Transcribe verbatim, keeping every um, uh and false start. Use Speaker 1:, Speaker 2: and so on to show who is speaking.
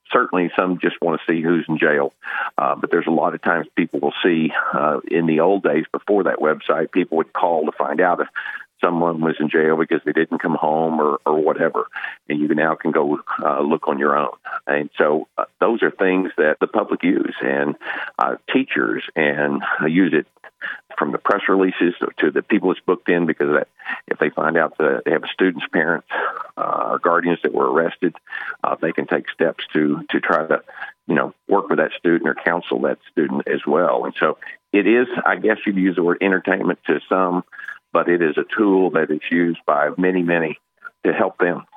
Speaker 1: certainly some just want to see who's in jail. Uh, but there's a lot of times people will see uh, in the old days before that website, people would call to find out if someone was in jail because they didn't come home or, or whatever. And you now can go uh, look on your own. And so uh, those are things that the public use, and uh, teachers and uh, use it from the press releases to the people that's booked in, because that, if they find out that they have a student's parents uh, or guardians that were arrested, uh, they can take steps to to try to, you know, work with that student or counsel that student as well. And so it is, I guess you'd use the word entertainment to some, but it is a tool that is used by many, many to help them